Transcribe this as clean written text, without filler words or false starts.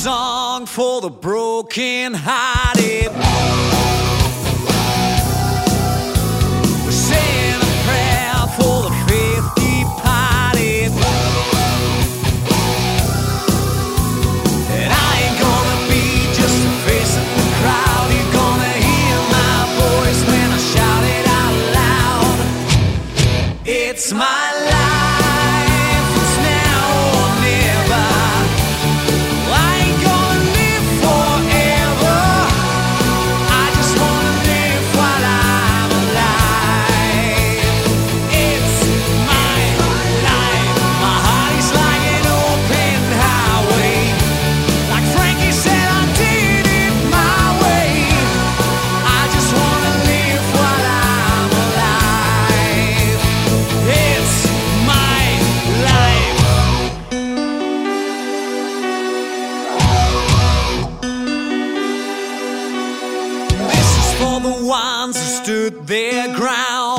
song for the broken-hearted. We're saying a prayer for the faith departed. And I ain't gonna be just a face in the crowd. You're gonna hear my voice when I shout it out loud. It's my life, it's now or never. I ain't gonna live forever. I just wanna live while I'm alive. It's my life. My heart is like an open highway. Like Frankie said, I did it my way. I just wanna live while I'm alive. It's my life. This is for the ones who stood their ground.